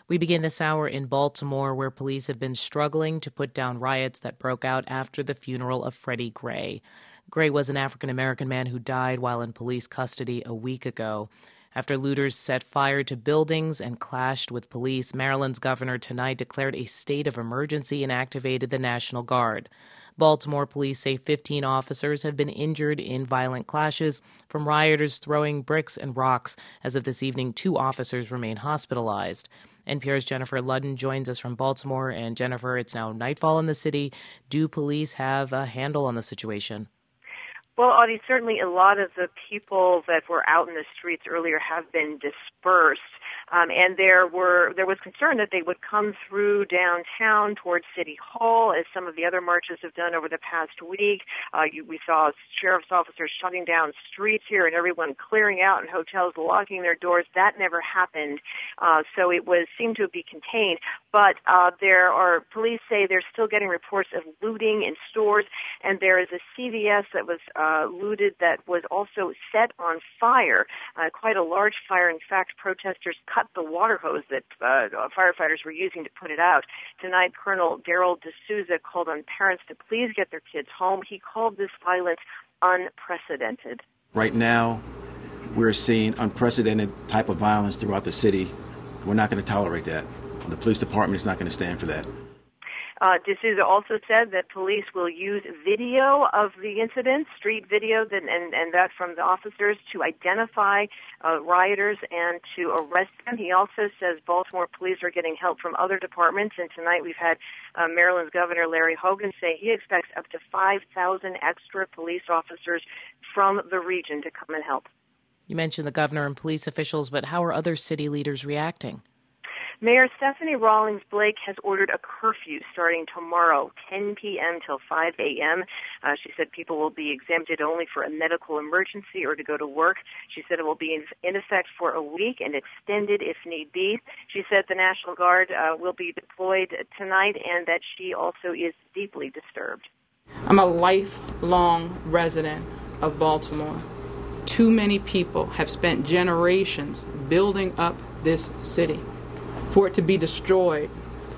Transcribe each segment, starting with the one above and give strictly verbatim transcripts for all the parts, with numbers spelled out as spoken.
We begin this hour in Baltimore, where police have been struggling to put down riots that broke out after the funeral of Freddie Gray. Gray was an African-American man who died while in police custody a week ago. After looters set fire to buildings and clashed with police, Maryland's governor tonight declared a state of emergency and activated the National Guard. Baltimore police say fifteen officers have been injured in violent clashes from rioters throwing bricks and rocks. As of this evening, two officers remain hospitalized. N P R's Jennifer Ludden joins us from Baltimore. And Jennifer, it's now nightfall in the city. Do police have a handle on the situation? Well, Audie, certainly a lot of the people that were out in the streets earlier have been dispersed. Um, and there were there was concern that they would come through downtown towards City Hall, as some of the other marches have done over the past week. Uh, you, we saw sheriff's officers shutting down streets here and everyone clearing out and hotels locking their doors. That never happened, uh, so it was seemed to be contained. But uh, there are police say they're still getting reports of looting in stores, and there is a C V S that was uh, looted that was also set on fire, uh, quite a large fire. In fact, protesters cut the water hose that uh, firefighters were using to put it out. Tonight, Colonel Daryl D'Souza called on parents to please get their kids home. He called this violence unprecedented. Right now, we're seeing unprecedented type of violence throughout the city. We're not going to tolerate that. The police department is not going to stand for that. Uh, D'Souza also said that police will use video of the incident, street video, that, and, and that from the officers to identify uh, rioters and to arrest them. He also says Baltimore police are getting help from other departments, and tonight we've had uh, Maryland's Governor Larry Hogan say he expects up to five thousand extra police officers from the region to come and help. You mentioned the governor and police officials, but how are other city leaders reacting? Mayor Stephanie Rawlings Blake has ordered a curfew starting tomorrow, ten p.m. till five a.m. Uh, she said people will be exempted only for a medical emergency or to go to work. She said it will be in, in effect for a week and extended if need be. She said the National Guard uh, will be deployed tonight and that she also is deeply disturbed. I'm a lifelong resident of Baltimore. Too many people have spent generations building up this city for it to be destroyed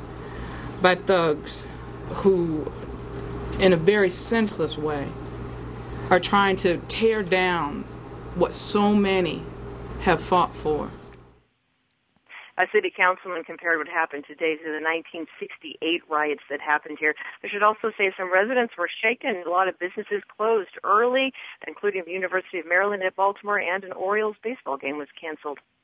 by thugs who, in a very senseless way, are trying to tear down what so many have fought for. A city councilman compared what happened today to the nineteen sixty-eight riots that happened here. I should also say some residents were shaken. A lot of businesses closed early, including the University of Maryland at Baltimore, and an Orioles baseball game was canceled.